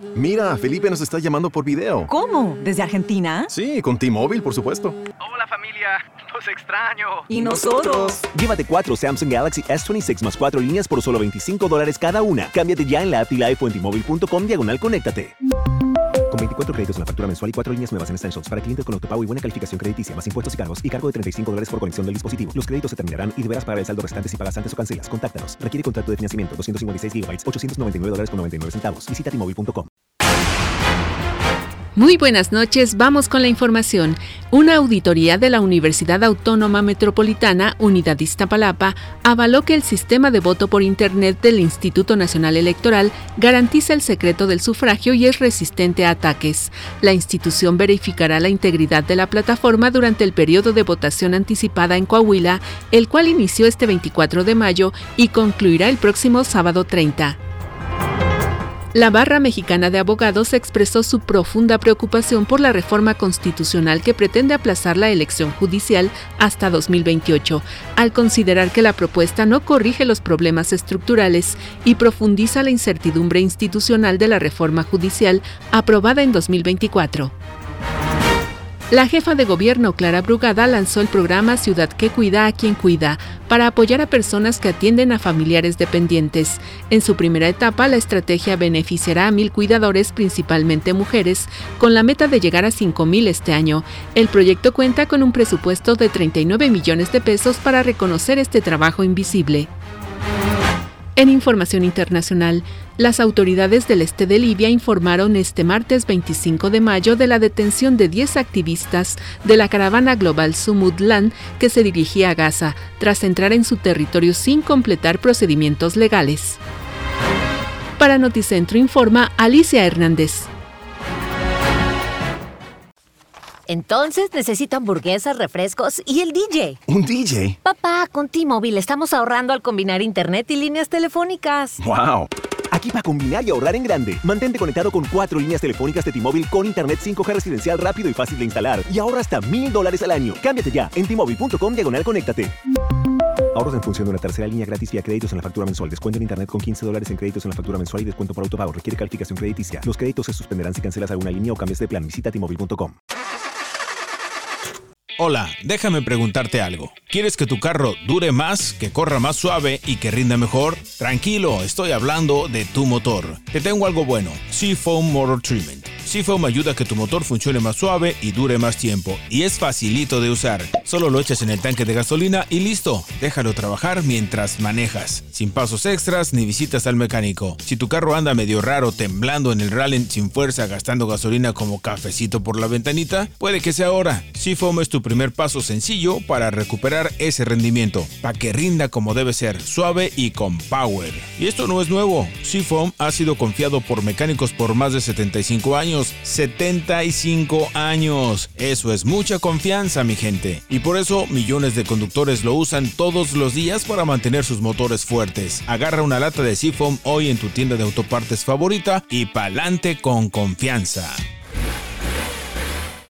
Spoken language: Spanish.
Mira, Felipe nos está llamando por video. ¿Cómo? ¿Desde Argentina? Sí, con T-Mobile, por supuesto. Hola familia, los extraño. ¿Y nosotros? Llévate 4 Samsung Galaxy S26 más 4 líneas por solo $25 cada una. Cámbiate ya en la app Live o en T-Mobile.com/conéctate. Con 24 créditos en la factura mensual y 4 líneas nuevas en Essentials para clientes con autopago y buena calificación crediticia, más impuestos y cargos, y cargo de $35 por conexión del dispositivo. Los créditos se terminarán y deberás pagar el saldo restante si pagas antes o cancelas. Contáctanos. Requiere contrato de financiamiento. 256 GB, $899.99. Visita T-Mobile.com. Muy buenas noches, vamos con la información. Una auditoría de la Universidad Autónoma Metropolitana, Unidad Iztapalapa, avaló que el sistema de voto por Internet del Instituto Nacional Electoral garantiza el secreto del sufragio y es resistente a ataques. La institución verificará la integridad de la plataforma durante el periodo de votación anticipada en Coahuila, el cual inició este 24 de mayo y concluirá el próximo sábado 30. La Barra Mexicana de Abogados expresó su profunda preocupación por la reforma constitucional que pretende aplazar la elección judicial hasta 2028, al considerar que la propuesta no corrige los problemas estructurales y profundiza la incertidumbre institucional de la reforma judicial aprobada en 2024. La jefa de gobierno, Clara Brugada, lanzó el programa Ciudad que Cuida a quien cuida para apoyar a personas que atienden a familiares dependientes. En su primera etapa, la estrategia beneficiará a 1,000 cuidadores, principalmente mujeres, con la meta de llegar a 5,000 este año. El proyecto cuenta con un presupuesto de 39 millones de pesos para reconocer este trabajo invisible. En información internacional, las autoridades del este de Libia informaron este martes 25 de mayo de la detención de 10 activistas de la caravana global Sumudland que se dirigía a Gaza, tras entrar en su territorio sin completar procedimientos legales. Para Noticentro informa Alicia Hernández. Entonces necesito hamburguesas, refrescos y el DJ. ¿Un DJ? Papá, con T-Mobile estamos ahorrando al combinar internet y líneas telefónicas. ¡Wow! Aquí para combinar y ahorrar en grande. Mantente conectado con 4 líneas telefónicas de T-Mobile con internet 5G residencial rápido y fácil de instalar. Y ahorra hasta $1,000 al año. Cámbiate ya en T-Mobile.com/conéctate. Ahorros en función de una tercera línea gratis vía créditos en la factura mensual. Descuento en internet con $15 en créditos en la factura mensual y descuento por autopago. Requiere calificación crediticia. Los créditos se suspenderán si cancelas alguna línea o cambias de plan. Visita T-Mobile.com. Hola, déjame preguntarte algo. ¿Quieres que tu carro dure más, que corra más suave y que rinda mejor? Tranquilo, estoy hablando de tu motor. Te tengo algo bueno, Seafoam Motor Treatment. Seafoam ayuda a que tu motor funcione más suave y dure más tiempo. Y es facilito de usar. Solo lo echas en el tanque de gasolina y listo. Déjalo trabajar mientras manejas. Sin pasos extras ni visitas al mecánico. Si tu carro anda medio raro, temblando en el rally sin fuerza, gastando gasolina como cafecito por la ventanita, puede que sea ahora. Seafoam es tu primer paso sencillo para recuperar ese rendimiento, para que rinda como debe ser, suave y con power. Y esto no es nuevo. Seafoam ha sido confiado por mecánicos por más de 75 años. 75 años. Eso es mucha confianza, mi gente. Y por eso millones de conductores lo usan todos los días para mantener sus motores fuertes. Agarra una lata de Seafoam hoy en tu tienda de autopartes favorita y pa'lante con confianza.